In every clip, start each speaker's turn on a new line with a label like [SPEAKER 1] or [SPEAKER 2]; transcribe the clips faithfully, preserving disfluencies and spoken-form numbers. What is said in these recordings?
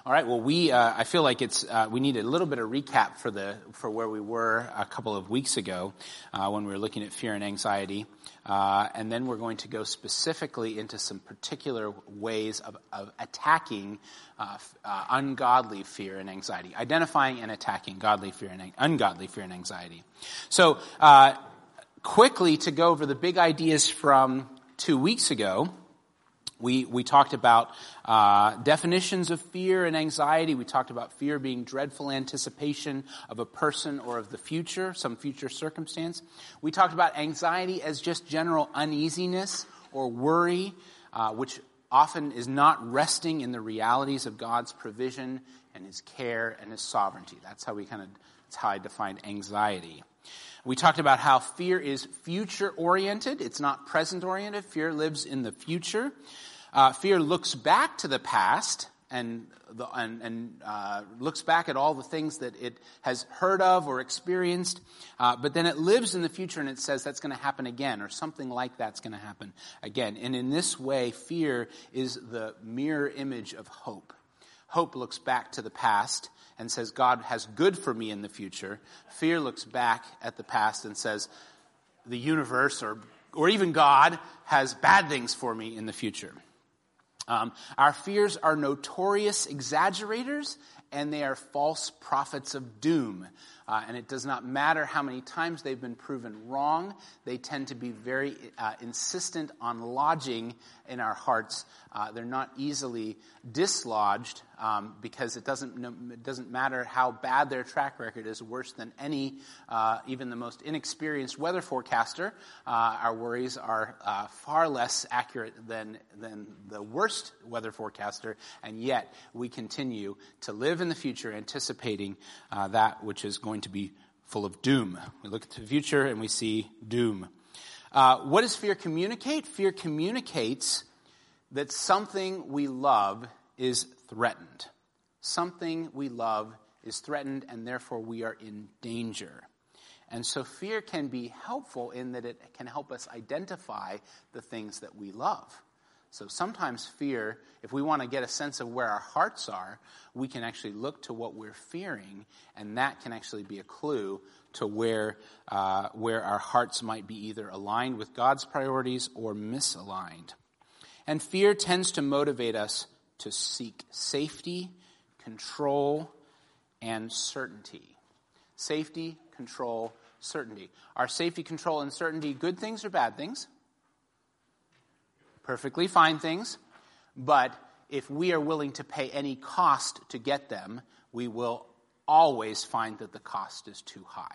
[SPEAKER 1] All right. Well, we uh, I feel like it's uh, we need a little bit of recap for the for where we were a couple of weeks ago uh, when we were looking at fear and anxiety, uh, and then we're going to go specifically into some particular ways of, of attacking uh, uh, ungodly fear and anxiety, identifying and attacking godly fear and ungodly fear and anxiety. So, uh, quickly to go over the big ideas from two weeks ago. We we talked about uh, definitions of fear and anxiety. We talked about fear being dreadful anticipation of a person or of the future, some future circumstance. We talked about anxiety as just general uneasiness or worry, uh, which often is not resting in the realities of God's provision and His care and His sovereignty. That's how we kind of that's how I defined anxiety. We talked about how fear is future-oriented. It's not present-oriented. Fear lives in the future. Uh, fear looks back to the past and the, and, and uh, looks back at all the things that it has heard of or experienced, uh, but then it lives in the future and it says that's going to happen again, or something like that's going to happen again. And in this way, fear is the mirror image of hope. Hope looks back to the past and says, God has good for me in the future. Fear looks back at the past and says, the universe or or even God has bad things for me in the future. Um, our fears are notorious exaggerators, and they are false prophets of doom. Uh, and it does not matter how many times they've been proven wrong. They tend to be very uh, insistent on lodging in our hearts. Uh, they're not easily dislodged um, because it doesn't it doesn't matter how bad their track record is, worse than any, uh, even the most inexperienced weather forecaster. Uh, our worries are uh, far less accurate than than the worst weather forecaster, and yet we continue to live in the future anticipating uh, that which is going to be full of doom. We look at the future and we see doom. Uh, what does fear communicate? Fear communicates that something we love is threatened. Something we love is threatened, and therefore we are in danger. And so fear can be helpful in that it can help us identify the things that we love. So sometimes fear, if we want to get a sense of where our hearts are, we can actually look to what we're fearing, and that can actually be a clue to where uh, where our hearts might be either aligned with God's priorities or misaligned. And fear tends to motivate us to seek safety, control, and certainty. Safety, control, certainty. Are safety, control, and certainty good things or bad things? Perfectly fine things, but if we are willing to pay any cost to get them, we will always find that the cost is too high.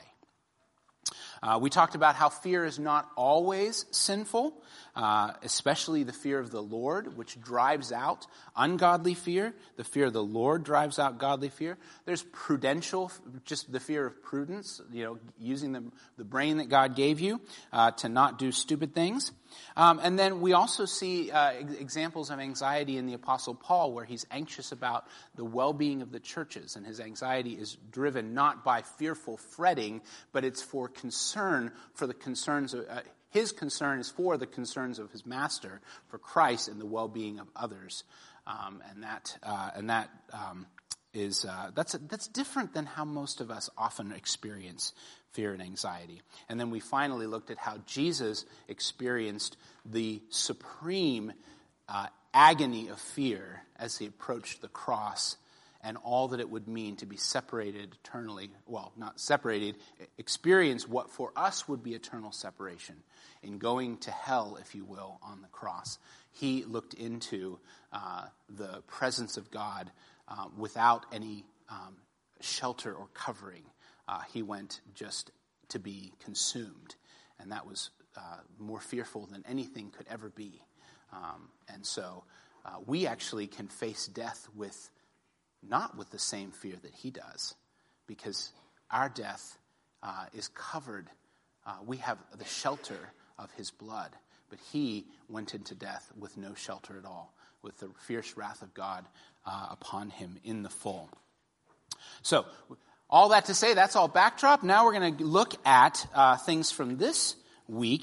[SPEAKER 1] Uh, we talked about how fear is not always sinful, uh, especially the fear of the Lord, which drives out ungodly fear. The fear of the Lord drives out godly fear. There's prudential, just the fear of prudence, you know, using the, the brain that God gave you uh, to not do stupid things. Um, and then we also see uh, examples of anxiety in the Apostle Paul, where he's anxious about the well-being of the churches, and his anxiety is driven not by fearful fretting, but it's for concern for the concerns of, uh, his concern is for the concerns of his master, for Christ and the well-being of others. Um, and that, uh, and that, um, is, uh, that's, that's different than how most of us often experience fear and anxiety. And then we finally looked at how Jesus experienced the supreme uh, agony of fear as he approached the cross, and all that it would mean to be separated eternally. Well, not separated, experience what for us would be eternal separation in going to hell, if you will, on the cross. He looked into uh, the presence of God uh, without any um, shelter or covering. Uh, he went just to be consumed, and that was uh, more fearful than anything could ever be. Um, and so uh, we actually can face death with not with the same fear that he does, because our death uh, is covered. Uh, we have the shelter of his blood, but he went into death with no shelter at all, with the fierce wrath of God uh, upon him in the full. So, all that to say, that's all backdrop. Now we're going to look at uh, things from this week.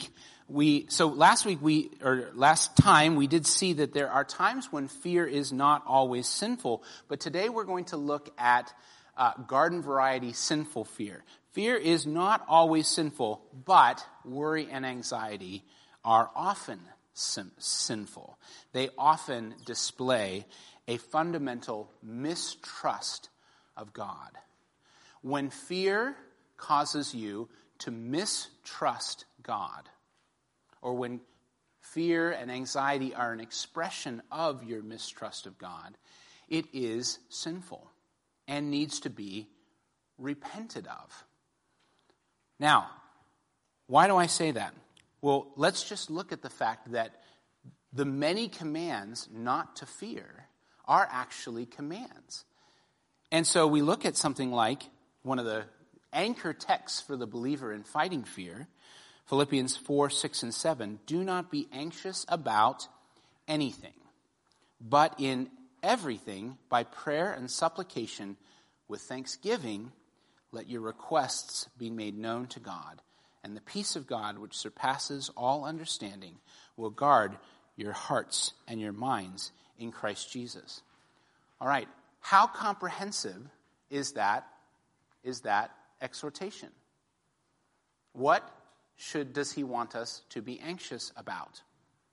[SPEAKER 1] we, so last week we, or last time we did see that there are times when fear is not always sinful, but today we're going to look at uh, garden variety sinful fear. Fear is not always sinful, but worry and anxiety are often sin- sinful. They often display a fundamental mistrust of God. When fear causes you to mistrust God, or when fear and anxiety are an expression of your mistrust of God, it is sinful and needs to be repented of. Now, why do I say that? Well, let's just look at the fact that the many commands not to fear are actually commands. And so we look at something like one of the anchor texts for the believer in fighting fear, Philippians four, six, and seven. Do not be anxious about anything, but in everything, by prayer and supplication, with thanksgiving, let your requests be made known to God. And the peace of God, which surpasses all understanding, will guard your hearts and your minds in Christ Jesus. All right, how comprehensive is that, is that exhortation? What should does he want us to be anxious about?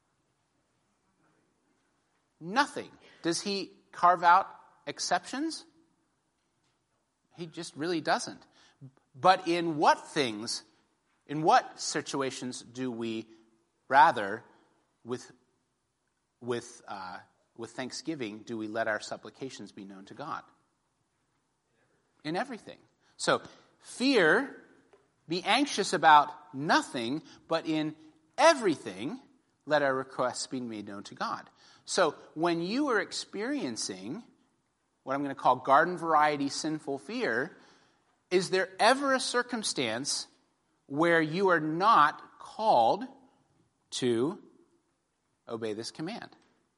[SPEAKER 1] Nothing. Does he carve out exceptions? He just really doesn't. But in what things, in what situations do we rather, with with uh, with thanksgiving, do we let our supplications be known to God? In everything. So fear, be anxious about nothing, but in everything, let our requests be made known to God. So when you are experiencing what I'm going to call garden variety sinful fear, is there ever a circumstance where you are not called to obey this command?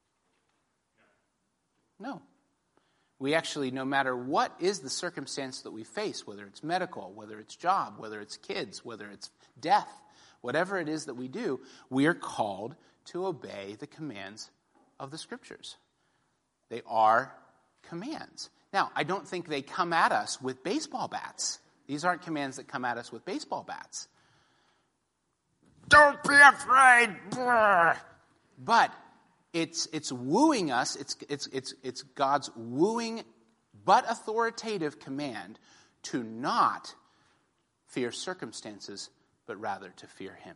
[SPEAKER 1] No. We actually, no matter what is the circumstance that we face, whether it's medical, whether it's job, whether it's kids, whether it's death, whatever it is that we do, we are called to obey the commands of the Scriptures. They are commands. Now, I don't think they come at us with baseball bats. These aren't commands that come at us with baseball bats. Don't be afraid. But it's it's wooing us. It's it's it's it's God's wooing but authoritative command to not fear circumstances, but rather to fear him.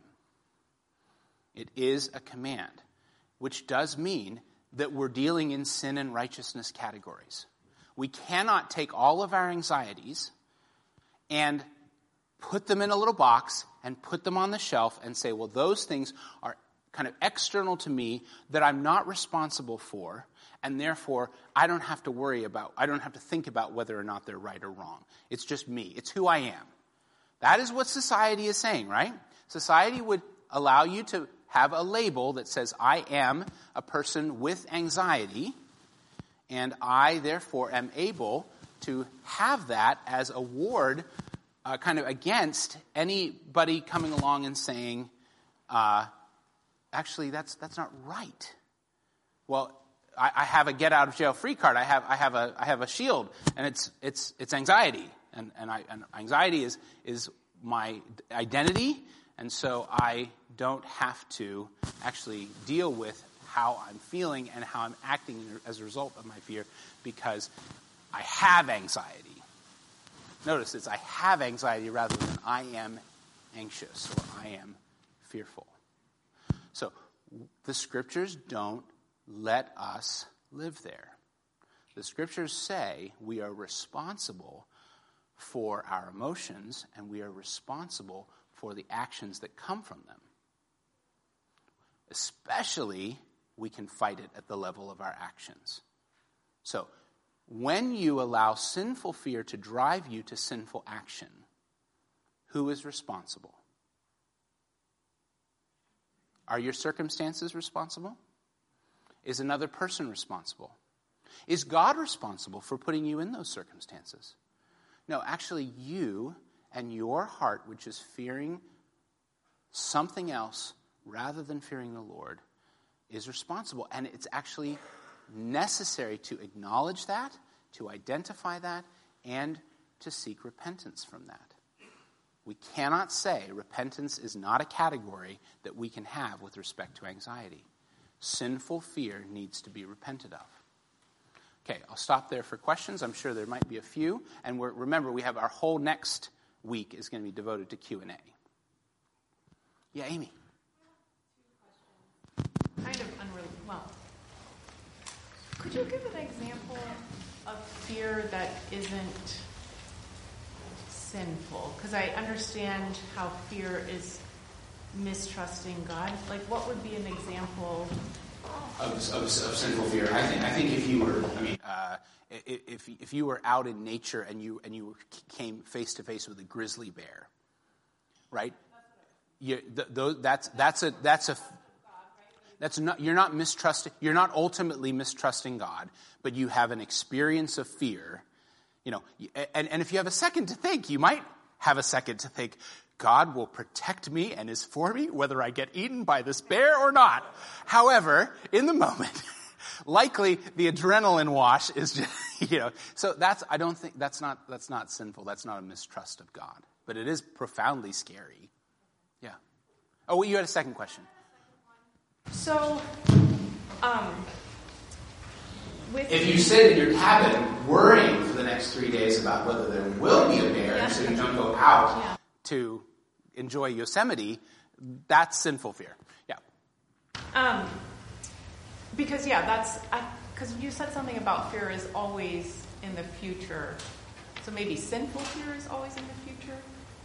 [SPEAKER 1] It is a command, which does mean that we're dealing in sin and righteousness categories. We cannot take all of our anxieties and put them in a little box and put them on the shelf and say, well, those things are kind of external to me that I'm not responsible for, and therefore I don't have to worry about, I don't have to think about whether or not they're right or wrong. It's just me. It's who I am. That is what society is saying, right? Society would allow you to have a label that says, I am a person with anxiety, and I, therefore, am able to have that as a ward uh, kind of against anybody coming along and saying, uh, actually, that's that's not right. Well, I, I have a get-out-of-jail-free card. I have I have a I have a shield, and it's it's it's anxiety, and and, I, and anxiety is is my identity, and so I don't have to actually deal with how I'm feeling and how I'm acting as a result of my fear, because I have anxiety. Notice it's I have anxiety rather than I am anxious or I am fearful. So the Scriptures don't let us live there. The Scriptures say we are responsible for our emotions and we are responsible for the actions that come from them. Especially, we can fight it at the level of our actions. So, when you allow sinful fear to drive you to sinful action, who is responsible? Are your circumstances responsible? Is another person responsible? Is God responsible for putting you in those circumstances? No, actually you and your heart, which is fearing something else rather than fearing the Lord is responsible. And it's actually necessary to acknowledge that, to identify that, and to seek repentance from that. We cannot say repentance is not a category that we can have with respect to anxiety. Sinful fear needs to be repented of. Okay, I'll stop there for questions. I'm sure there might be a few. And we're, remember, we have our whole next week is going to be devoted to Q and A. Yeah, Amy.
[SPEAKER 2] Kind of unrelated. Well, could you give an example of fear that isn't sinful? Because I understand how fear is mistrusting God. Like, what would be an example
[SPEAKER 1] of, of, of sinful fear? I think. I think if you were, I mean, uh, if if you were out in nature and you and you came face to face with a grizzly bear, right? You, th- th- that's that's a that's a that's not you're not mistrusting. You're not ultimately mistrusting God, but you have an experience of fear. You know, and, and if you have a second to think, you might have a second to think, God will protect me and is for me, whether I get eaten by this bear or not. However, in the moment, likely the adrenaline wash is just, you know, so that's, I don't think, that's not, that's not sinful. That's not a mistrust of God. But it is profoundly scary. Yeah. Oh, well, you had a second question.
[SPEAKER 2] So, um... With
[SPEAKER 1] if you sit in your cabin worrying for the next three days about whether there will be a bear, yeah. so you don't go out yeah. to enjoy Yosemite, that's sinful fear. Yeah.
[SPEAKER 2] Um. Because yeah, that's because you said something about fear is always in the future. So maybe sinful fear is always in the future.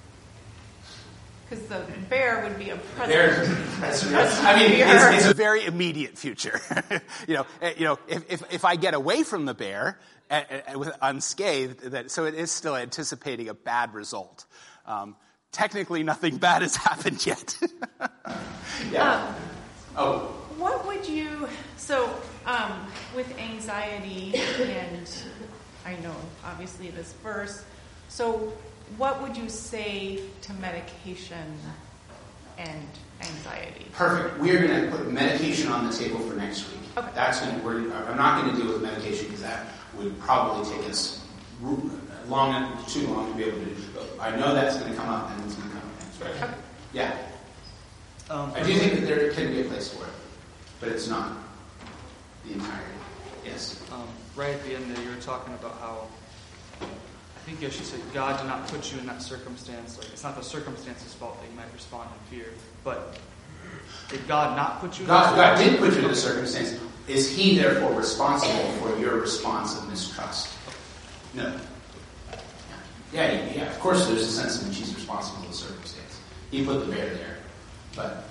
[SPEAKER 2] Because the bear would be a present.
[SPEAKER 1] present. I mean, it's, it's a very immediate future. you know, you know, if, if if I get away from the bear uh, uh, with unscathed, that so it is still anticipating a bad result. Um, technically, nothing bad has happened yet. yeah.
[SPEAKER 2] Um,
[SPEAKER 1] oh.
[SPEAKER 2] What would you? So, um, with anxiety, and I know obviously this verse. So. What would you say to medication and anxiety?
[SPEAKER 1] Perfect. We're going to put medication on the table for next week.
[SPEAKER 2] Okay.
[SPEAKER 1] That's going to. We're, I'm not going to deal with medication because that would probably take us long, too long to be able to do. But I know that's going to come up, and it's going to come up next week.
[SPEAKER 2] Okay.
[SPEAKER 1] Yeah. Um, I do think that there can be a place for it, but it's not the entirety. Yes.
[SPEAKER 3] Um, right at the end there, you were talking about how. I think Yoshi said, God did not put you in that circumstance. Like, it's not the circumstance's fault that you might respond in fear. But did God not put you in
[SPEAKER 1] God,
[SPEAKER 3] that
[SPEAKER 1] God did put you in the circumstance. Is he therefore responsible for your response of mistrust? No. Yeah, yeah, yeah, of course there's a sense in which he's responsible for the circumstance. He put the bear there. But,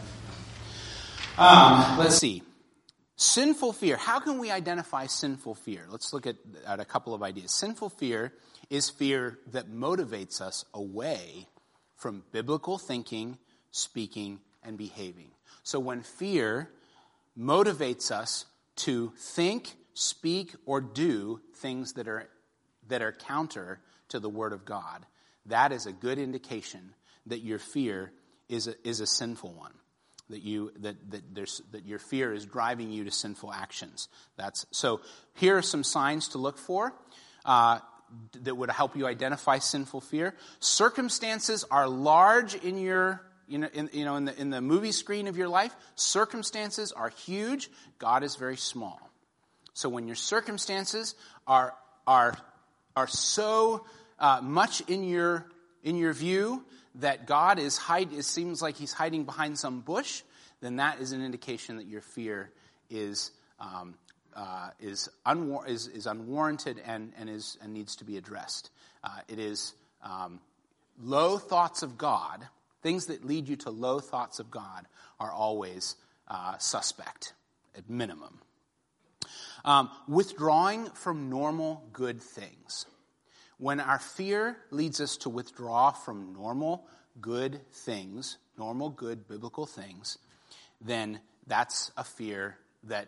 [SPEAKER 1] um, let's see. Sinful fear. How can we identify sinful fear? Let's look at, at a couple of ideas. Sinful fear is fear that motivates us away from biblical thinking, speaking, and behaving. So when fear motivates us to think, speak, or do things that are that are counter to the Word of God, that is a good indication that your fear is a, is a sinful one. That you that that there's that your fear is driving you to sinful actions. That's so. Here are some signs to look for uh, that would help you identify sinful fear. Circumstances are large in your you know in you know in the in the movie screen of your life. Circumstances are huge. God is very small. So when your circumstances are are are so uh, much in your in your view that God is hide, it seems like he's hiding behind some bush, then that is an indication that your fear is um, uh, is, unwar- is is unwarranted and and is and needs to be addressed. Uh, it is um, low thoughts of God. Things that lead you to low thoughts of God are always uh, suspect at minimum. Um, withdrawing from normal good things. When our fear leads us to withdraw from normal, good things, normal, good, biblical things, then that's a fear that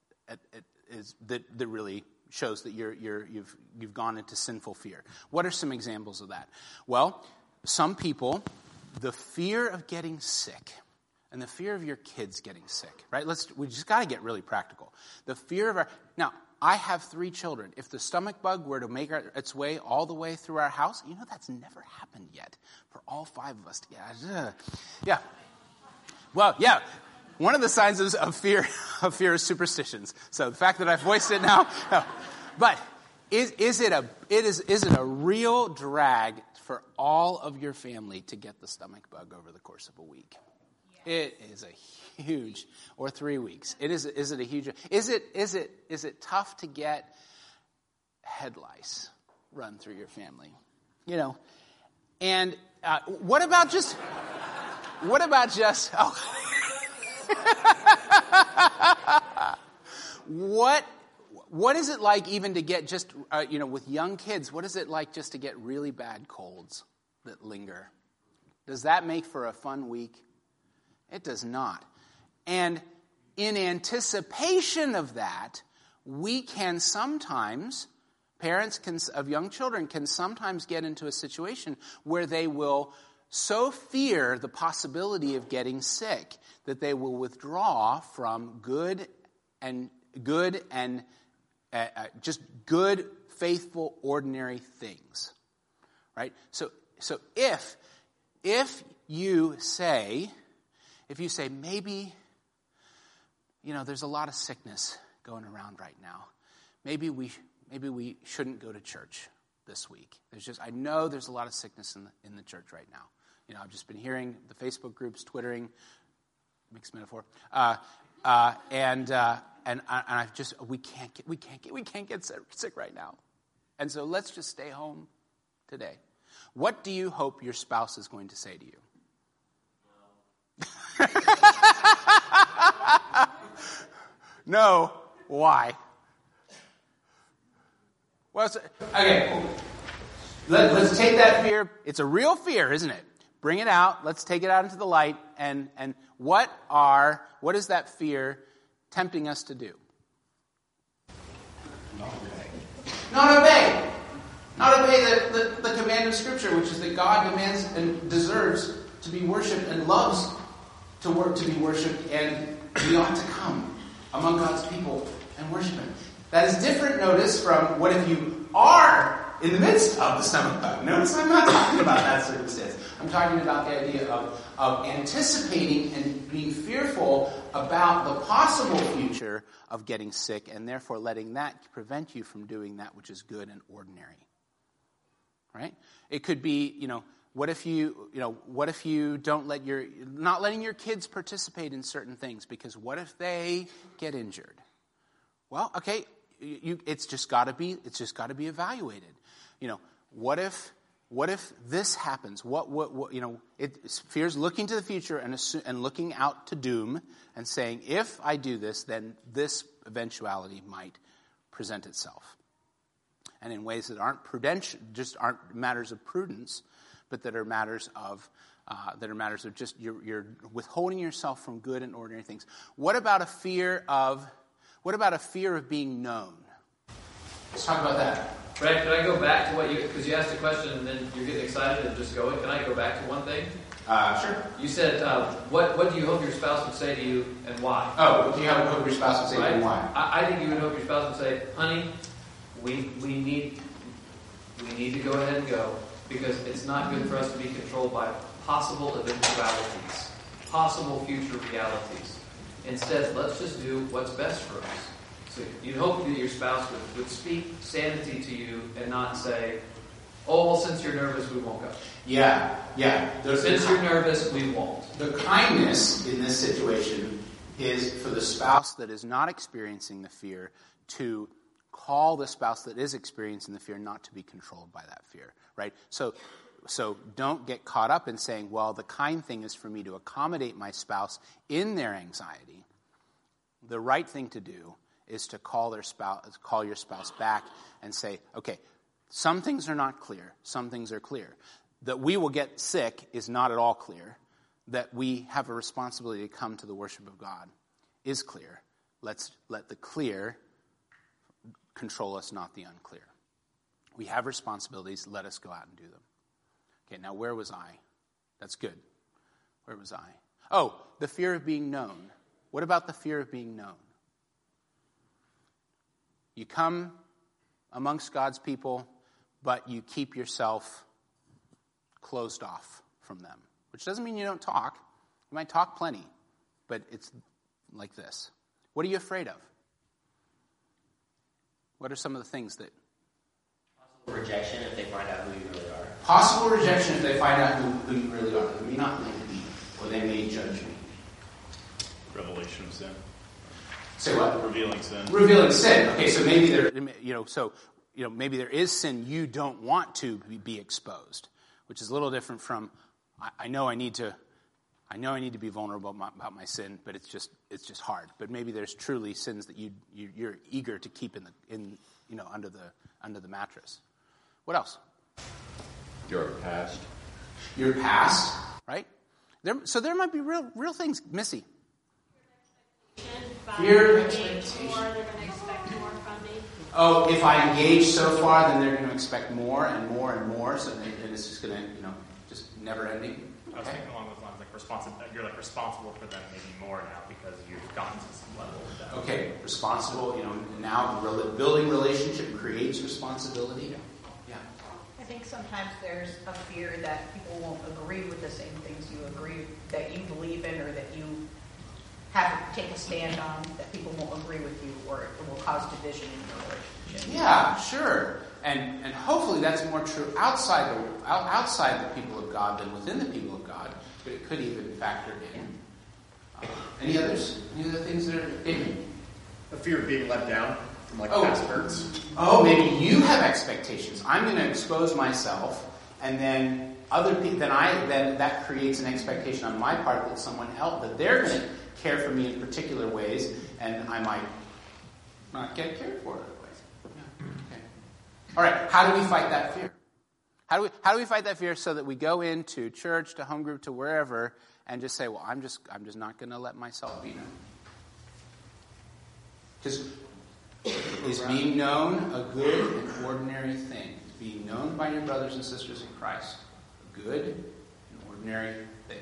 [SPEAKER 1] is that, that really shows that you're you're you've you've gone into sinful fear. What are some examples of that? Well, some people, the fear of getting sick, and the fear of your kids getting sick, right? Let's, we just got to get really practical. The fear of our, now, I have three children. If the stomach bug were to make our, its way all the way through our house, you know, that's never happened yet for all five of us. Yeah. Yeah. Well, yeah. One of the signs of, of fear, of fear is superstitions. So the fact that I've voiced it now, no. But is, is it a, it is, is it a real drag for all of your family to get the stomach bug over the course of a week? It is a huge, or three weeks. It is. Is it a huge? Is it? Is it? Is it tough to get head lice run through your family? You know, and uh, what about just? What about just? Oh, what? What is it like even to get just? Uh, you know, with young kids, what is it like just to get really bad colds that linger? Does that make for a fun week? It does not. And in anticipation of that, we can sometimes, parents can, of young children can sometimes get into a situation where they will so fear the possibility of getting sick that they will withdraw from good and good and uh, uh, just good, faithful, ordinary things. Right? So, so if if you say. If you say, maybe, you know, there's a lot of sickness going around right now. Maybe we maybe we shouldn't go to church this week. There's just, I know there's a lot of sickness in the, in the church right now. You know, I've just been hearing the Facebook groups, Twittering, mixed metaphor, uh, uh, and uh, and and I've just we can't get we can't get we can't get sick right now, and so let's just stay home today. What do you hope your spouse is going to say to you? No. Why? Well, so, okay. Let, let's take that fear. It's a real fear, isn't it? Bring it out. Let's take it out into the light. And and what are what is that fear tempting us to do? Not obey. Not obey. Not obey the, the, the command of Scripture, which is that God demands and deserves to be worshipped and loves to work to be worshipped, and we ought to come among God's people and worship Him. That is different, notice, from what if you are in the midst of the stomach bug. Notice I'm not talking about that circumstance. I'm talking about the idea of, of anticipating and being fearful about the possible future of getting sick, and therefore letting that prevent you from doing that which is good and ordinary. Right? It could be, you know, What if you, you know, what if you don't let your, not letting your kids participate in certain things because what if they get injured? Well, okay, you, it's just got to be, it's just got to be evaluated. You know, what if, what if this happens? What, what, what you know, it fears looking to the future and assume, and looking out to doom and saying, if I do this, then this eventuality might present itself. And in ways that aren't prudential, just aren't matters of prudence, but that are matters of uh, that are matters of just you're, you're withholding yourself from good and ordinary things. What about a fear of what about a fear of being known? Let's talk about that.
[SPEAKER 4] Brad, can I go back to what you because you asked a question and then you're getting excited and just going. Can I go back to one thing?
[SPEAKER 1] Uh, sure.
[SPEAKER 4] You said uh, what what do you hope your spouse would say to you and why?
[SPEAKER 1] Oh, what do you hope your spouse would say
[SPEAKER 4] right?
[SPEAKER 1] to you and why?
[SPEAKER 4] I, I think you would hope your spouse would say, "Honey, we we need we need to go ahead and go." Because it's not good for us to be controlled by possible eventualities, possible future realities. Instead, let's just do what's best for us. So you'd hope that your spouse would, would speak sanity to you and not say, oh, well, since you're nervous, we won't go.
[SPEAKER 1] Yeah, yeah. There's
[SPEAKER 4] since you're nervous, we won't.
[SPEAKER 1] The kindness in this situation is for the spouse that is not experiencing the fear to call the spouse that is experiencing the fear not to be controlled by that fear, right? So so don't get caught up in saying, well, the kind thing is for me to accommodate my spouse in their anxiety. The right thing to do is to call their spouse, call your spouse back and say, okay, some things are not clear, some things are clear. That we will get sick is not at all clear. That we have a responsibility to come to the worship of God is clear. Let's let the clear control us, not the unclear. We have responsibilities. Let us go out and do them. Okay, now where was I? That's good. Where was I? Oh, the fear of being known. What about the fear of being known? You come amongst God's people, but you keep yourself closed off from them. Which doesn't mean you don't talk. You might talk plenty, but it's like this. What are you afraid of? What are some of the things that...
[SPEAKER 5] Possible rejection if they find out who you really are.
[SPEAKER 1] Possible rejection if they find out who, who you really are. They may not like me, or they may judge me.
[SPEAKER 6] Revelation of sin.
[SPEAKER 1] Say what?
[SPEAKER 6] Revealing sin.
[SPEAKER 1] Revealing sin. Okay, so maybe there, you know, so you know, maybe there is sin you don't want to be, be exposed, which is a little different from. I, I know I need to, I know I need to be vulnerable about my, about my sin, but it's just it's just hard. But maybe there's truly sins that you, you you're eager to keep in the in you know under the under the mattress. What else?
[SPEAKER 7] Your past.
[SPEAKER 1] Your past, right? There, so there might be real real things, Missy. Fear of expectation.
[SPEAKER 8] More, they're going to expect more from me.
[SPEAKER 1] Oh, if I engage so far, then they're going to expect more and more and more. So then, and it's just going to, you know, just never ending.
[SPEAKER 9] I was thinking along those lines, like responsible. You're like responsible for them maybe more now because you've gotten to some level of that.
[SPEAKER 1] Okay, responsible. You know, now building relationship creates responsibility. Yeah.
[SPEAKER 10] I think sometimes there's a fear that people won't agree with the same things you agree that you believe in, or that you have to take a stand on, that people won't agree with you, or it will cause division in your relationship.
[SPEAKER 1] Yeah, sure. And and hopefully that's more true outside the outside the people of God than within the people of God. But it could even factor in. Uh, any others? Any other things that are in?
[SPEAKER 11] The fear of being let down from like
[SPEAKER 1] oh.
[SPEAKER 11] past hurts.
[SPEAKER 1] Oh, maybe you have expectations. I'm going to expose myself, and then other people. Then I then that creates an expectation on my part that someone else that they're going to care for me in particular ways, and I might not get cared for other ways. Yeah. Okay. All right. How do we fight that fear? How do we how do we fight that fear so that we go into church, to home group, to wherever, and just say, well, I'm just I'm just not going to let myself be known. Because is being known a good and ordinary thing? Being known by your brothers and sisters in Christ, a good and ordinary thing.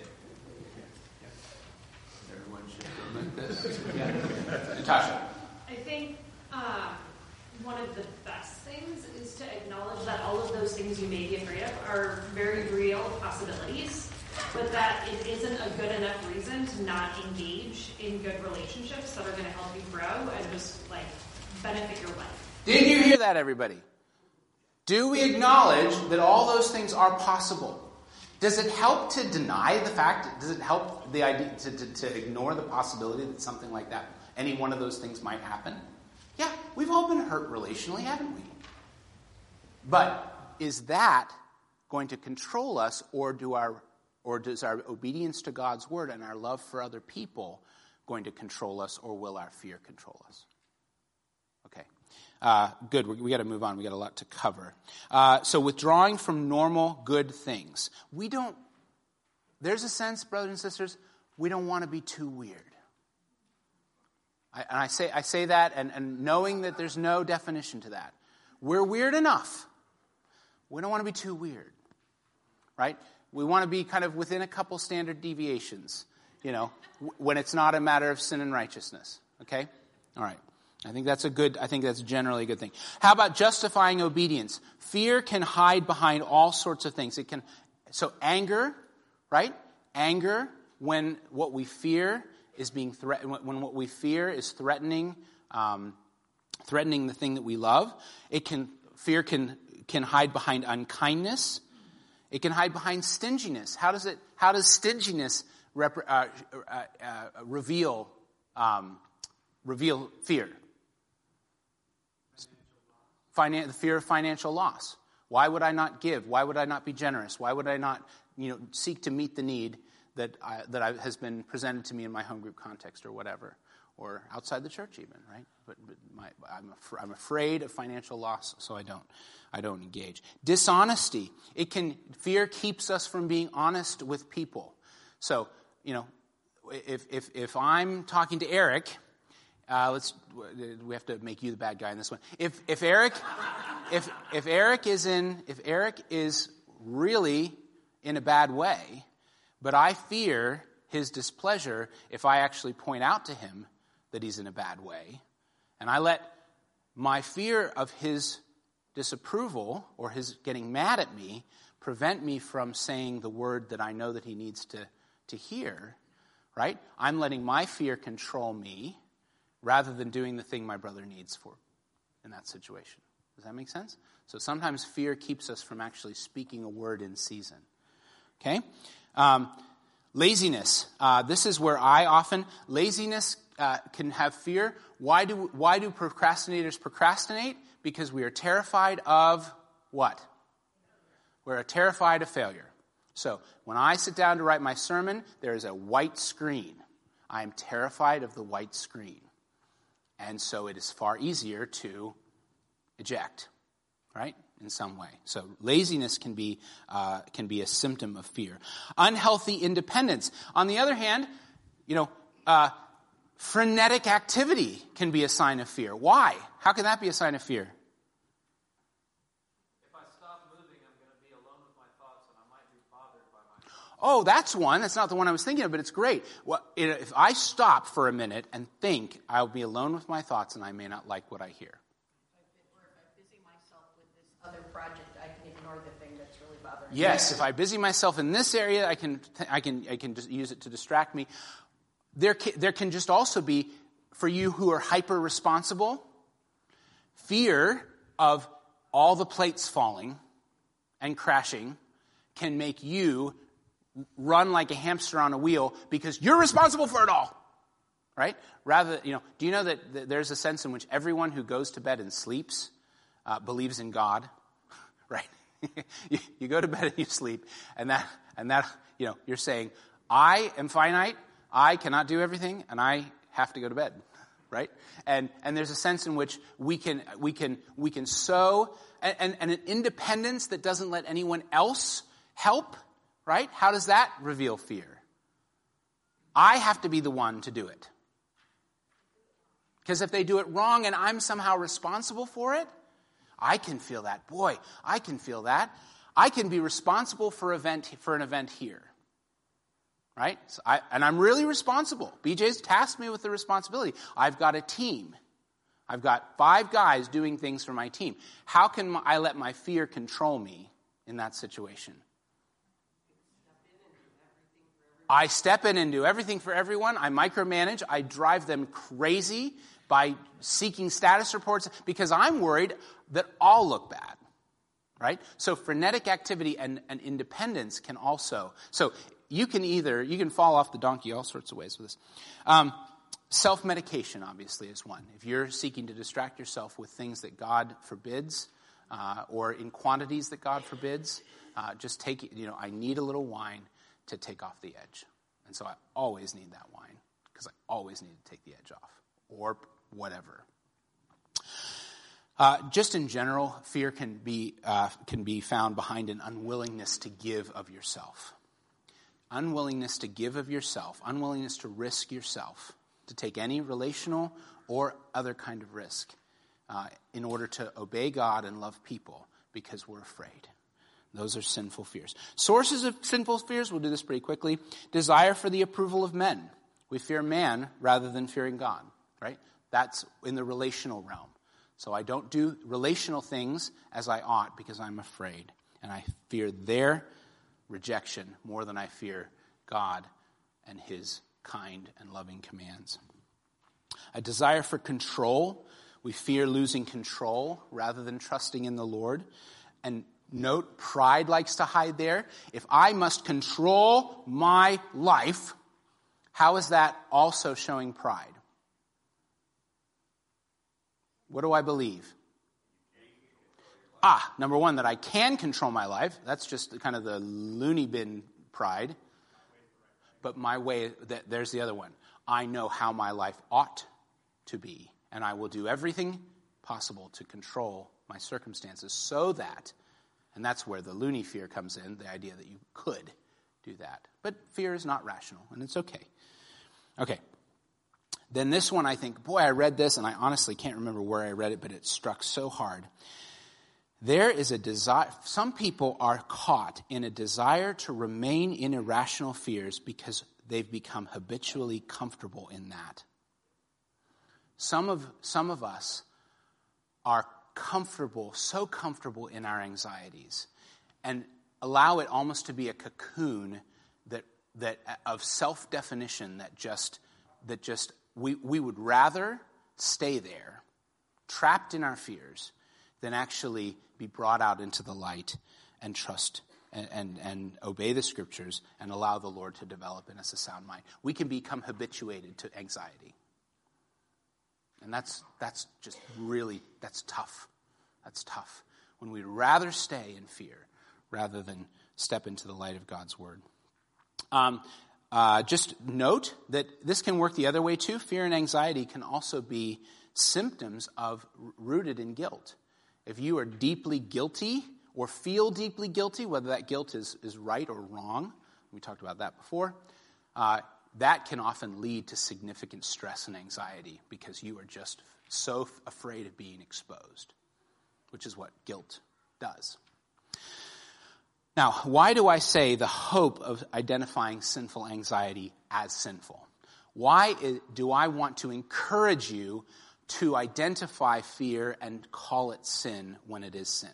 [SPEAKER 1] Everyone should go like this. Yeah. Natasha.
[SPEAKER 8] I think uh, one of the best things is to acknowledge that all of those things you may be afraid of are very real possibilities, but that it isn't a good enough reason to not engage in good relationships that are going to help you grow and just like benefit your life.
[SPEAKER 1] Did you hear that, everybody? Do we acknowledge that all those things are possible? Does it help to deny the fact? Does it help the idea to, to, to ignore the possibility that something like that, any one of those things might happen? Yeah, we've all been hurt relationally, haven't we? But is that going to control us, or do our, or does our obedience to God's word and our love for other people going to control us, or will our fear control us? Okay. Uh, good. We, we got to move on. We got a lot to cover. Uh, so withdrawing from normal good things. We don't, there's a sense, brothers and sisters, we don't want to be too weird. I, and I say I say that and, and knowing that there's no definition to that. We're weird enough. We don't want to be too weird. Right? We want to be kind of within a couple standard deviations, you know, w- when it's not a matter of sin and righteousness. Okay? All right. I think that's a good, I think that's generally a good thing. How about justifying obedience? Fear can hide behind all sorts of things. It can, so anger, right? Anger, when what we fear is being threatened, when what we fear is threatening, um, threatening the thing that we love. It can, fear can, can hide behind unkindness. It can hide behind stinginess. How does it, how does stinginess rep, uh, uh, uh, reveal, um, reveal fear? Finan- the fear of financial loss. Why would I not give? Why would I not be generous? Why would I not, you know, seek to meet the need that I, that I, has been presented to me in my home group context or whatever, or outside the church even, right? But, but my, I'm af- I'm afraid of financial loss, so I don't I don't engage. Dishonesty. It can fear keeps us from being honest with people. So you know, if if if I'm talking to Eric. Uh, let's. We have to make you the bad guy in this one. If if Eric, if if Eric is in, if Eric is really in a bad way, but I fear his displeasure if I actually point out to him that he's in a bad way. And I let my fear of his disapproval or his getting mad at me prevent me from saying the word that I know that he needs to, to hear, right? I'm letting my fear control me rather than doing the thing my brother needs for in that situation. Does that make sense? So sometimes fear keeps us from actually speaking a word in season. Okay? Um, laziness. Uh, this is where I often, laziness uh, can have fear. Why do, why do procrastinators procrastinate? Because we are terrified of what? We're terrified of failure. So when I sit down to write my sermon, there is a white screen. I am terrified of the white screen. And so it is far easier to eject, right, in some way. So laziness can be uh, can be a symptom of fear. Unhealthy independence. On the other hand, you know, uh, frenetic activity can be a sign of fear. Why? How can that be a sign of fear?
[SPEAKER 4] If I stop moving, I'm going to be alone with my thoughts, and I might be bothered by my...
[SPEAKER 1] Oh, that's one. That's not the one I was thinking of, but it's great. Well, if I stop for a minute and think, I'll be alone with my thoughts, and I may not like what I hear.
[SPEAKER 10] Or if I'm busy myself with this other project, I can ignore the thing that's really bothering me.
[SPEAKER 1] Yes, if I busy myself in this area, I can I can I can just use it to distract me. There can, there can just also be, for you who are hyper responsible, fear of all the plates falling and crashing can make you run like a hamster on a wheel because you're responsible for it all. Right? Rather, you know, do you know that, that there's a sense in which everyone who goes to bed and sleeps uh, believes in God? Right? you, you go to bed and you sleep, and that, and that, you know, you're saying, I am finite, I cannot do everything, and I have to go to bed. Right? And and there's a sense in which we can we can we can sow and, and, and an independence that doesn't let anyone else help. Right? How does that reveal fear? I have to be the one to do it. Because if they do it wrong and I'm somehow responsible for it, I can feel that. Boy, I can feel that. I can be responsible for event for an event here. Right? So I, and I'm really responsible. B J's tasked me with the responsibility. I've got a team. I've got five guys doing things for my team. How can I let my fear control me in that situation? I step in and do everything for everyone. I micromanage. I drive them crazy by seeking status reports because I'm worried that I'll look bad. Right? So frenetic activity and, and independence can also... So you can either... You can fall off the donkey all sorts of ways with this. Um, self-medication, obviously, is one. If you're seeking to distract yourself with things that God forbids uh, or in quantities that God forbids, uh, just take it. You know, I need a little wine to take off the edge. And so I always need that wine because I always need to take the edge off or whatever. Uh, just in general, fear can be uh, can be found behind an unwillingness to give of yourself. Unwillingness to give of yourself, unwillingness to risk yourself, to take any relational or other kind of risk uh, in order to obey God and love people because we're afraid. Those are sinful fears. Sources of sinful fears, we'll do this pretty quickly. Desire for the approval of men. We fear man rather than fearing God, right? That's in the relational realm. So I don't do relational things as I ought because I'm afraid. And I fear their rejection more than I fear God and his kind and loving commands. A desire for control. We fear losing control rather than trusting in the Lord. And note, pride likes to hide there. If I must control my life, how is that also showing pride? What do I believe? Ah, number one, that I can control my life. That's just kind of the loony bin pride. But my way, that there's the other one. I know how my life ought to be, and I will do everything possible to control my circumstances so that, and that's where the loony fear comes in, the idea that you could do that. But fear is not rational, and it's okay. Okay. Then this one, I think, boy, I read this, and I honestly can't remember where I read it, but it struck so hard. There is a desire, some people are caught in a desire to remain in irrational fears because they've become habitually comfortable in that. Some of, some of us are comfortable, so comfortable in our anxieties, and allow it almost to be a cocoon that that of self-definition that just that just we, we would rather stay there, trapped in our fears, than actually be brought out into the light and trust and, and, and obey the scriptures and allow the Lord to develop in us a sound mind. We can become habituated to anxiety. And that's that's just really, that's tough. That's tough. When we'd rather stay in fear rather than step into the light of God's word. Um, uh, just note that this can work the other way too. Fear and anxiety can also be symptoms of rooted in guilt. If you are deeply guilty or feel deeply guilty, whether that guilt is, is right or wrong, we talked about that before, uh, that can often lead to significant stress and anxiety because you are just so f- afraid of being exposed, which is what guilt does. Now, why do I say the hope of identifying sinful anxiety as sinful? Why is, do I want to encourage you to identify fear and call it sin when it is sin?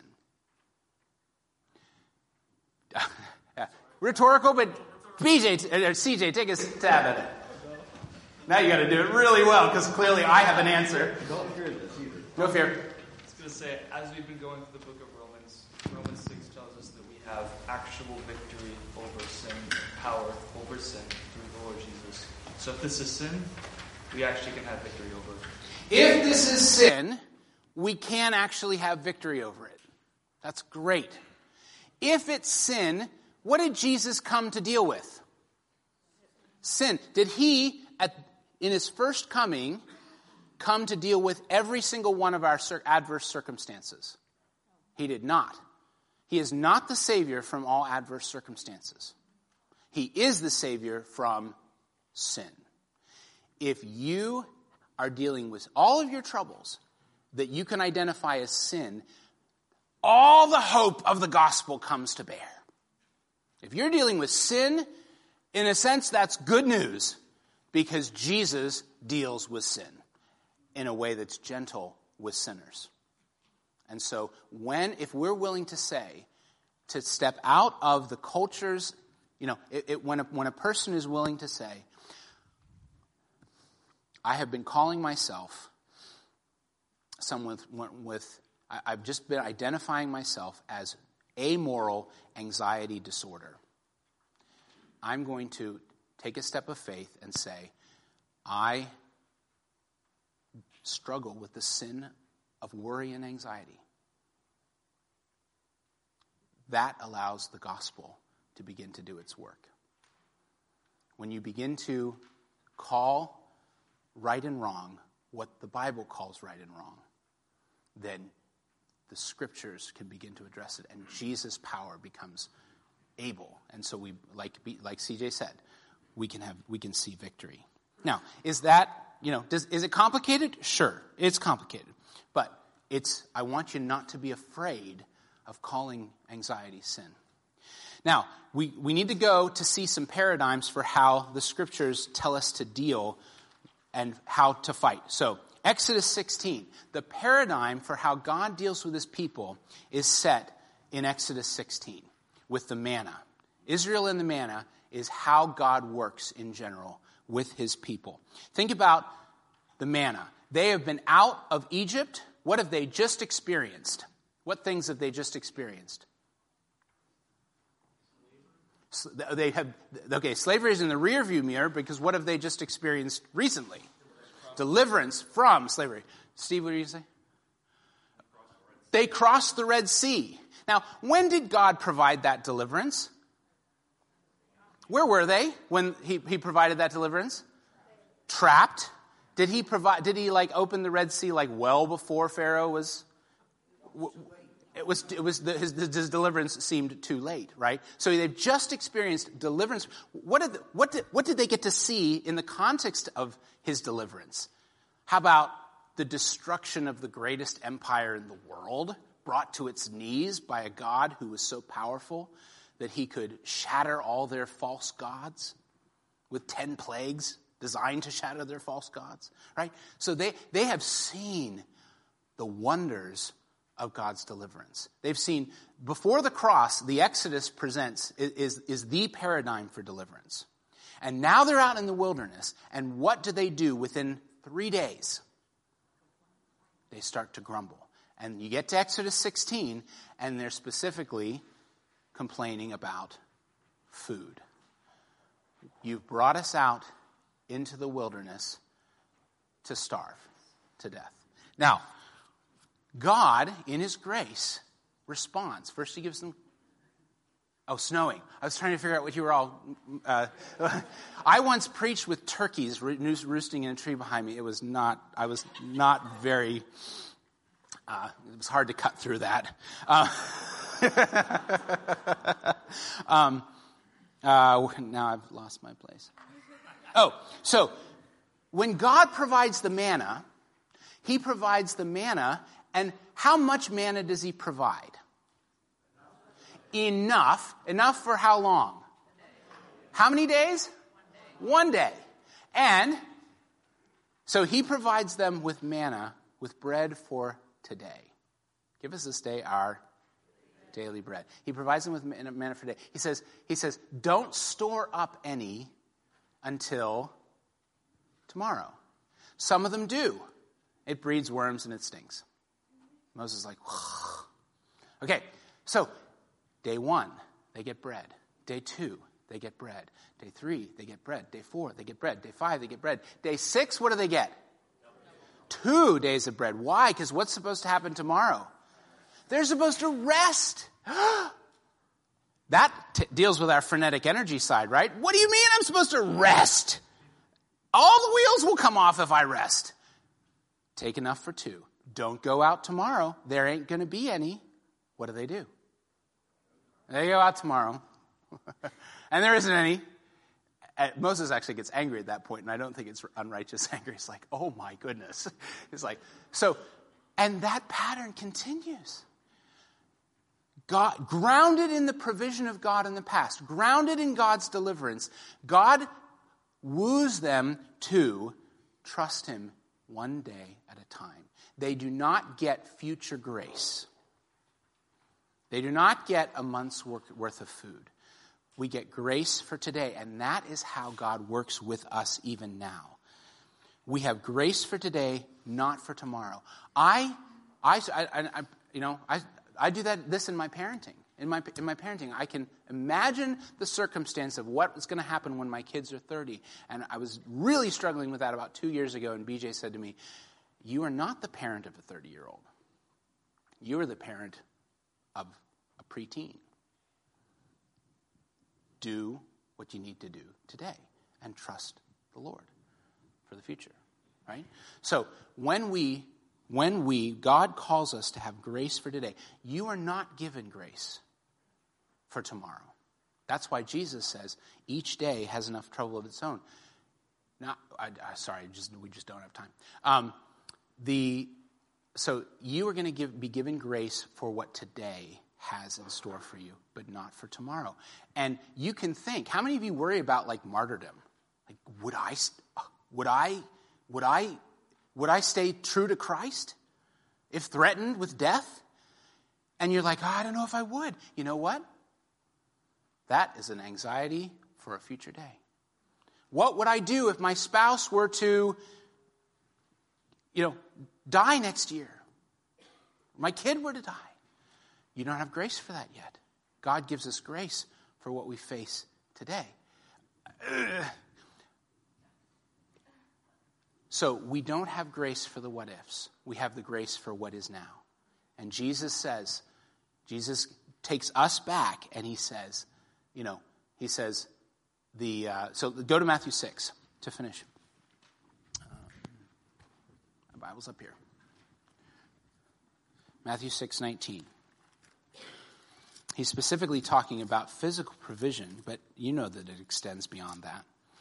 [SPEAKER 1] Rhetorical, but B J, or C J, take a stab at it. Now you got to do it really well, because clearly I have an answer.
[SPEAKER 11] Don't fear this either.
[SPEAKER 1] No fear.
[SPEAKER 3] I was going to say, as we've been going through the book of Romans, Romans six tells us that we have actual victory over sin, power over sin through the Lord Jesus. So if this is sin, we actually can have victory over it.
[SPEAKER 1] If this is sin, we can actually have victory over it. That's great. If it's sin, what did Jesus come to deal with? Sin. Did he, at, in his first coming, come to deal with every single one of our cir- adverse circumstances? He did not. He is not the Savior from all adverse circumstances. He is the Savior from sin. If you are dealing with all of your troubles that you can identify as sin, all the hope of the gospel comes to bear. If you're dealing with sin, in a sense, that's good news, because Jesus deals with sin in a way that's gentle with sinners. And so when, if we're willing to say, to step out of the culture's, you know, it, it, when, a, when a person is willing to say, I have been calling myself someone with, with I, I've just been identifying myself as amoral anxiety disorder. I'm going to take a step of faith and say, I struggle with the sin of worry and anxiety. That allows the gospel to begin to do its work. When you begin to call right and wrong what the Bible calls right and wrong, then the scriptures can begin to address it, and Jesus' power becomes able. And so we, like like C J said, we can have we can see victory. Now, is that, you know, does is it complicated? Sure, it's complicated. But it's I want you not to be afraid of calling anxiety sin. Now, we, we need to go to see some paradigms for how the scriptures tell us to deal and how to fight. So, Exodus sixteen, the paradigm for how God deals with his people is set in Exodus sixteen with the manna. Israel and the manna is how God works in general with his people. Think about the manna. They have been out of Egypt. What have they just experienced? What things have they just experienced? They have, okay, slavery is in the rearview mirror, because what have they just experienced recently? Deliverance from slavery. Steve, what did you say? They crossed the Red Sea. Now, when did God provide that deliverance? Where were they when he, he provided that deliverance? Trapped. Did he provide, did he like open the Red Sea like well before Pharaoh was? It was, it was the, his, his deliverance seemed too late, right? So they've just experienced deliverance. What did, what did, what did they get to see in the context of his deliverance? How about the destruction of the greatest empire in the world, brought to its knees by a God who was so powerful that he could shatter all their false gods? with ten plagues designed to shadow their false gods, right? So they, they have seen the wonders of God's deliverance. They've seen, before the cross, the Exodus presents, is, is the paradigm for deliverance. And now they're out in the wilderness, and what do they do within three days? They start to grumble. And you get to Exodus sixteen, and they're specifically complaining about food. You've brought us out into the wilderness to starve to death. Now, God, in his grace, responds. First he gives them... Oh, snowing. I was trying to figure out what you were all... Uh, I once preached with turkeys roosting in a tree behind me. It was not... I was not very... Uh, it was hard to cut through that. Uh, um, uh, now I've lost my place. Oh, so when God provides the manna, he provides the manna, and how much manna does he provide? Enough. Enough for how long? How many days? One day. And so he provides them with manna, with bread for today. Give us this day our daily bread. He provides them with manna for today. He says, he says, don't store up any until tomorrow. Some of them do. It breeds worms and it stings. Moses is like, whoa. Okay, so day one, they get bread. Day two, they get bread. Day three, they get bread. Day four, they get bread. Day five, they get bread. Day six, what do they get? Two days of bread. Why? Because what's supposed to happen tomorrow? They're supposed to rest. That t- deals with our frenetic energy side, right? What do you mean I'm supposed to rest? All the wheels will come off if I rest. Take enough for two. Don't go out tomorrow. There ain't going to be any. What do they do? They go out tomorrow. And there isn't any. Moses actually gets angry at that point, and I don't think it's unrighteous anger. He's like, oh my goodness. He's like, so, and that pattern continues. God, grounded in the provision of God in the past, grounded in God's deliverance, God woos them to trust him one day at a time. They do not get future grace. They do not get a month's worth of food. We get grace for today, and that is how God works with us even now. We have grace for today, not for tomorrow. I, I, I, I you know, I, I do that. This in my parenting. In my in my parenting, I can imagine the circumstance of what is going to happen when my kids are thirty. And I was really struggling with that about two years ago. And B J said to me, "You are not the parent of a thirty-year-old. You are the parent of a preteen. Do what you need to do today and trust the Lord for the future," right? So when we, when we, God calls us to have grace for today, you are not given grace for tomorrow. That's why Jesus says each day has enough trouble of its own. Not, I, I, sorry, just we just don't have time. Um, the so you are going to give be given grace for what today has in store for you, but not for tomorrow. And you can think, how many of you worry about like martyrdom? Like, would I, would I, would I, would I stay true to Christ if threatened with death? And you're like, oh, I don't know if I would. You know what? That is an anxiety for a future day. What would I do if my spouse were to, you know, die next year? My kid were to die. You don't have grace for that yet. God gives us grace for what we face today. So we don't have grace for the what ifs. We have the grace for what is now. And Jesus says, Jesus takes us back and he says, you know, he says, the uh, so go to Matthew six to finish. Um, my Bible's up here. Matthew six nineteen. He's specifically talking about physical provision, but you know that it extends beyond that.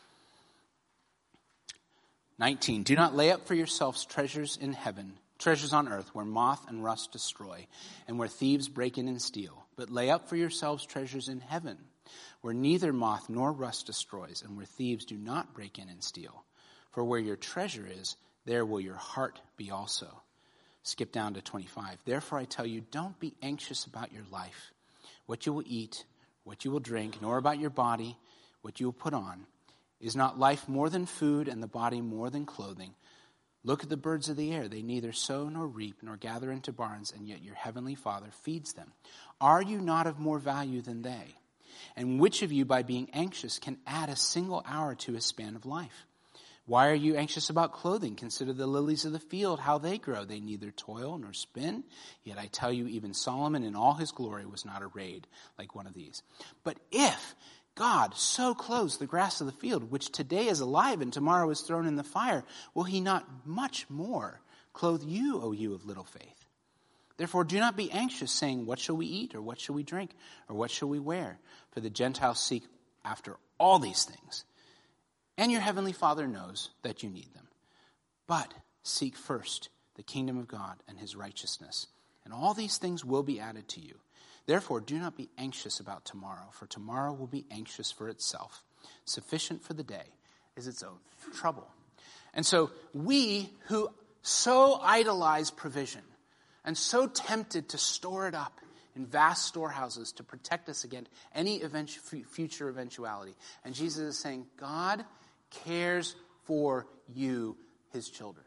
[SPEAKER 1] nineteen. Do not lay up for yourselves treasures in heaven, treasures on earth where moth and rust destroy, and where thieves break in and steal. But lay up for yourselves treasures in heaven, where neither moth nor rust destroys, and where thieves do not break in and steal. For where your treasure is, there will your heart be also. Skip down to twenty-five. Therefore I tell you, don't be anxious about your life, what you will eat, what you will drink, nor about your body, what you will put on. Is not life more than food, and the body more than clothing? Look at the birds of the air. They neither sow nor reap nor gather into barns, and yet your heavenly Father feeds them. Are you not of more value than they? And which of you, by being anxious, can add a single hour to his span of life? Why are you anxious about clothing? Consider the lilies of the field, how they grow. They neither toil nor spin. Yet I tell you, even Solomon in all his glory was not arrayed like one of these. But if God so clothes the grass of the field, which today is alive and tomorrow is thrown in the fire, will he not much more clothe you, O you of little faith? Therefore do not be anxious, saying, what shall we eat, or what shall we drink, or what shall we wear? For the Gentiles seek after all these things. And your heavenly Father knows that you need them. But seek first the kingdom of God and his righteousness, and all these things will be added to you. Therefore, do not be anxious about tomorrow, for tomorrow will be anxious for itself. Sufficient for the day is its own trouble. And so we who so idolize provision and so tempted to store it up in vast storehouses to protect us against any event, future eventuality. And Jesus is saying, God cares for you, his children.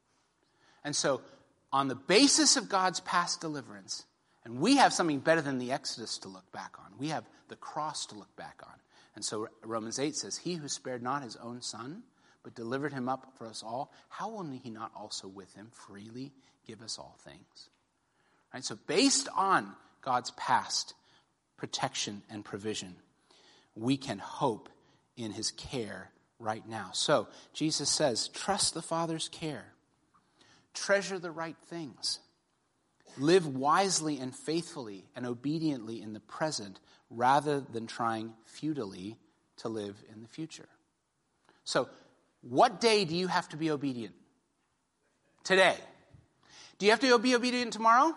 [SPEAKER 1] And so, on the basis of God's past deliverance, and we have something better than the Exodus to look back on. We have the cross to look back on. And so Romans eight says, he who spared not his own son, but delivered him up for us all, how will he not also with him freely give us all things? Right? So based on God's past protection and provision, we can hope in his care right now. So Jesus says, trust the Father's care. Treasure the right things. Live wisely and faithfully and obediently in the present rather than trying futilely to live in the future. So, what day do you have to be obedient? Today. Do you have to be obedient tomorrow?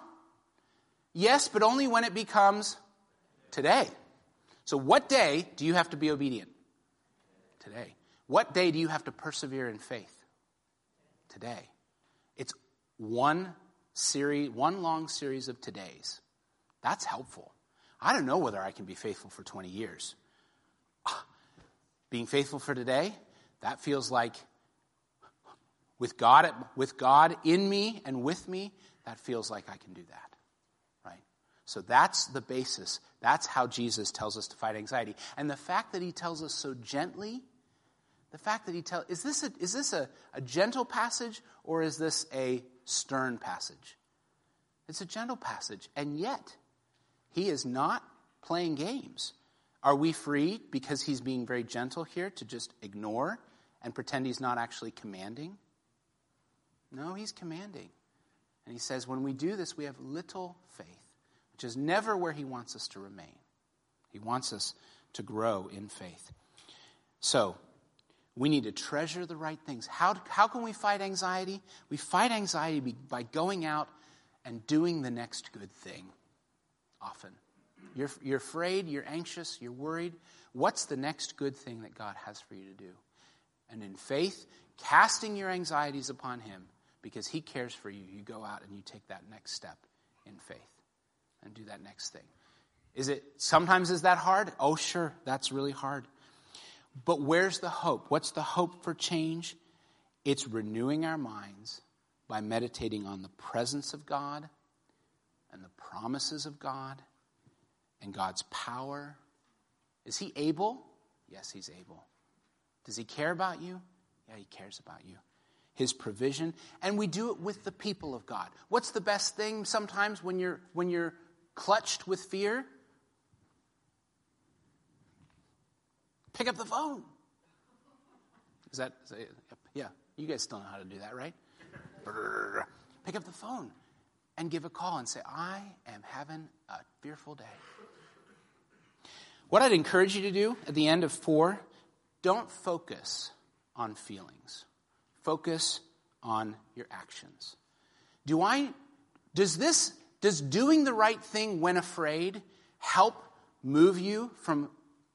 [SPEAKER 1] Yes, but only when it becomes today. So what day do you have to be obedient? Today. What day do you have to persevere in faith? Today. It's one series, one long series of todays. That's helpful. I don't know whether I can be faithful for twenty years. Being faithful for today, that feels like with God, with God in me and with me, that feels like I can do that. Right? So that's the basis. That's how Jesus tells us to fight anxiety. And the fact that he tells us so gently, the fact that he tells, is this a, is this a, a gentle passage or is this a stern passage? It's a gentle passage. And yet, he is not playing games. Are we free, because he's being very gentle here, to just ignore and pretend he's not actually commanding? No, he's commanding. And he says when we do this, we have little faith, which is never where he wants us to remain. He wants us to grow in faith. So, we need to treasure the right things. How, how can we fight anxiety? We fight anxiety by going out and doing the next good thing. Often. You're, you're afraid, you're anxious, you're worried. What's the next good thing that God has for you to do? And in faith, casting your anxieties upon him, because he cares for you, you go out and you take that next step in faith and do that next thing. Is it, sometimes is that hard? Oh, sure, that's really hard. But where's the hope? What's the hope for change? It's renewing our minds by meditating on the presence of God and the promises of God and God's power. Is he able? Yes, he's able. Does he care about you? Yeah, he cares about you. His provision. And we do it with the people of God. What's the best thing sometimes when you're when you're clutched with fear? Pick up the phone. Is that, is that, yeah, you guys still know how to do that, right? Pick up the phone and give a call and say, I am having a fearful day. What I'd encourage you to do at the end of four, don't focus on feelings. Focus on your actions. Do I, does this, does doing the right thing when afraid help move you from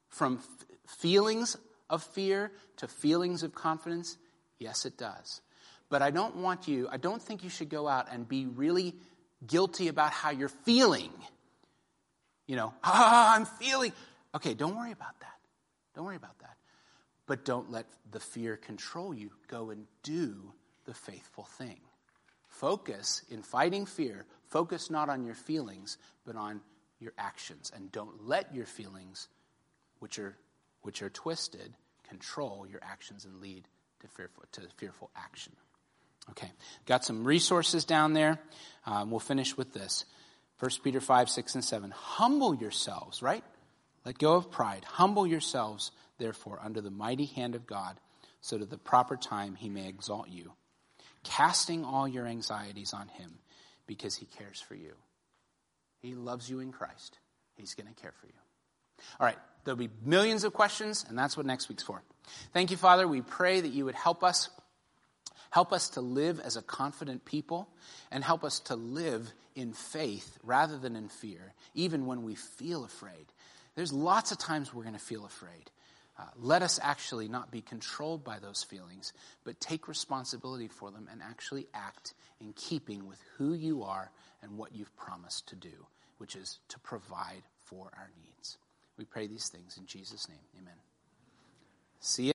[SPEAKER 1] from f- feelings of fear to feelings of confidence? Yes, it does. But I don't want you, I don't think you should go out and be really guilty about how you're feeling. You know, ah, I'm feeling. Okay, don't worry about that. Don't worry about that. But don't let the fear control you. Go and do the faithful thing. Focus, in fighting fear, focus not on your feelings, but on your actions. And don't let your feelings, which are which are twisted, control your actions and lead to fearful, to fearful action. Okay, got some resources down there. Um, we'll finish with this. First Peter five, six, and seven. Humble yourselves, right? Let go of pride. Humble yourselves, therefore, under the mighty hand of God, so that at the proper time he may exalt you, casting all your anxieties on him, because he cares for you. He loves you in Christ. He's going to care for you. All right, there'll be millions of questions, and that's what next week's for. Thank you, Father. We pray that you would help us, help us to live as a confident people, and help us to live in faith rather than in fear, even when we feel afraid. There's lots of times we're going to feel afraid. Uh, let us actually not be controlled by those feelings, but take responsibility for them and actually act in keeping with who you are and what you've promised to do, which is to provide for our needs. We pray these things in Jesus' name. Amen. See you.